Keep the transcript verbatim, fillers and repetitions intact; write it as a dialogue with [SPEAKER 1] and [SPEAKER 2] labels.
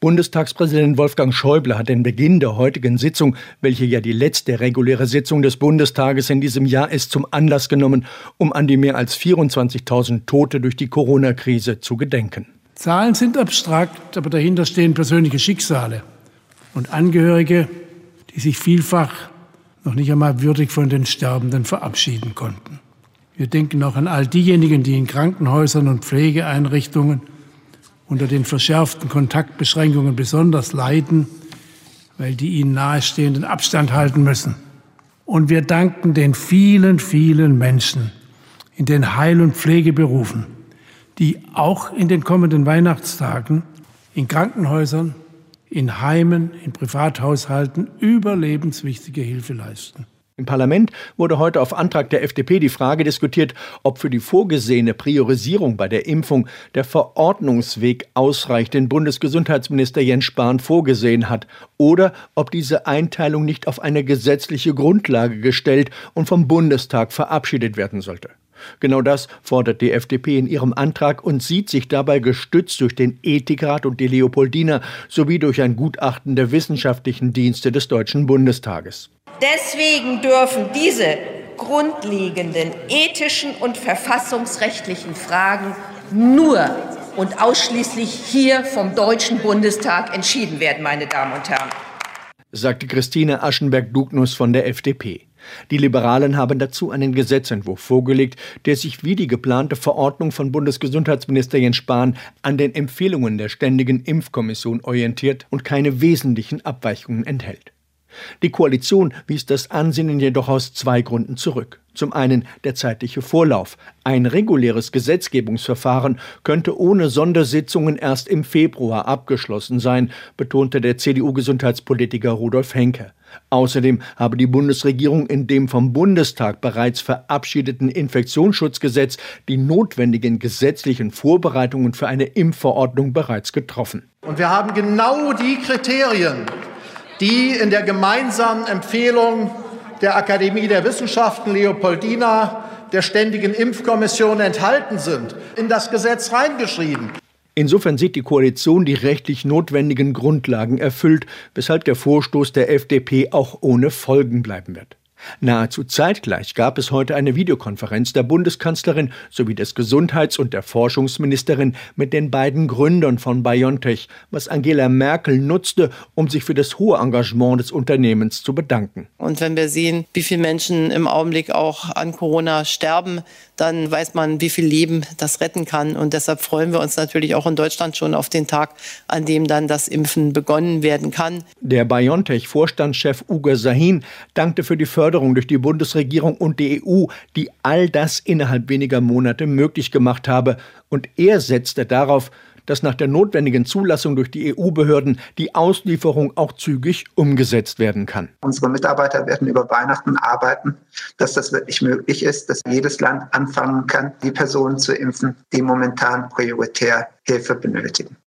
[SPEAKER 1] Bundestagspräsident Wolfgang Schäuble hat den Beginn der heutigen Sitzung, welche ja die letzte reguläre Sitzung des Bundestages in diesem Jahr ist, zum Anlass genommen, um an die mehr als vierundzwanzigtausend Tote durch die Corona-Krise zu gedenken.
[SPEAKER 2] Zahlen sind abstrakt, aber dahinter stehen persönliche Schicksale und Angehörige, die sich vielfach noch nicht einmal würdig von den Sterbenden verabschieden konnten. Wir denken auch an all diejenigen, die in Krankenhäusern und Pflegeeinrichtungen unter den verschärften Kontaktbeschränkungen besonders leiden, weil die ihnen nahestehenden Abstand halten müssen. Und wir danken den vielen, vielen Menschen in den Heil- und Pflegeberufen, die auch in den kommenden Weihnachtstagen in Krankenhäusern, in Heimen, in Privathaushalten überlebenswichtige Hilfe leisten.
[SPEAKER 1] Im Parlament wurde heute auf Antrag der F D P die Frage diskutiert, ob für die vorgesehene Priorisierung bei der Impfung der Verordnungsweg ausreicht, den Bundesgesundheitsminister Jens Spahn vorgesehen hat, oder ob diese Einteilung nicht auf eine gesetzliche Grundlage gestellt und vom Bundestag verabschiedet werden sollte. Genau das fordert die F D P in ihrem Antrag und sieht sich dabei gestützt durch den Ethikrat und die Leopoldina sowie durch ein Gutachten der wissenschaftlichen Dienste des Deutschen Bundestages.
[SPEAKER 3] Deswegen dürfen diese grundlegenden ethischen und verfassungsrechtlichen Fragen nur und ausschließlich hier vom Deutschen Bundestag entschieden werden, meine Damen und Herren,
[SPEAKER 1] sagte Christine Aschenberg-Dugnus von der F D P. Die Liberalen haben dazu einen Gesetzentwurf vorgelegt, der sich wie die geplante Verordnung von Bundesgesundheitsminister Jens Spahn an den Empfehlungen der Ständigen Impfkommission orientiert und keine wesentlichen Abweichungen enthält. Die Koalition wies das Ansinnen jedoch aus zwei Gründen zurück. Zum einen der zeitliche Vorlauf. Ein reguläres Gesetzgebungsverfahren könnte ohne Sondersitzungen erst im Februar abgeschlossen sein, betonte der C D U-Gesundheitspolitiker Rudolf Henke. Außerdem habe die Bundesregierung in dem vom Bundestag bereits verabschiedeten Infektionsschutzgesetz die notwendigen gesetzlichen Vorbereitungen für eine Impfverordnung bereits getroffen.
[SPEAKER 4] Und wir haben genau die Kriterien, die in der gemeinsamen Empfehlung der Akademie der Wissenschaften Leopoldina, der Ständigen Impfkommission enthalten sind, in das Gesetz reingeschrieben.
[SPEAKER 1] Insofern sieht die Koalition die rechtlich notwendigen Grundlagen erfüllt, weshalb der Vorstoß der F D P auch ohne Folgen bleiben wird. Nahezu zeitgleich gab es heute eine Videokonferenz der Bundeskanzlerin sowie des Gesundheits- und der Forschungsministerin mit den beiden Gründern von BioNTech, was Angela Merkel nutzte, um sich für das hohe Engagement des Unternehmens zu bedanken.
[SPEAKER 5] Und wenn wir sehen, wie viele Menschen im Augenblick auch an Corona sterben, dann weiß man, wie viel Leben das retten kann. Und deshalb freuen wir uns natürlich auch in Deutschland schon auf den Tag, an dem dann das Impfen begonnen werden kann.
[SPEAKER 1] Der BioNTech-Vorstandschef Ugur Sahin dankte für die Förderung durch die Bundesregierung und die E U, die all das innerhalb weniger Monate möglich gemacht habe. Und er setzte darauf, dass nach der notwendigen Zulassung durch die E U-Behörden die Auslieferung auch zügig umgesetzt werden kann.
[SPEAKER 6] Unsere Mitarbeiter werden über Weihnachten arbeiten, dass das wirklich möglich ist, dass jedes Land anfangen kann, die Personen zu impfen, die momentan prioritär Hilfe benötigen.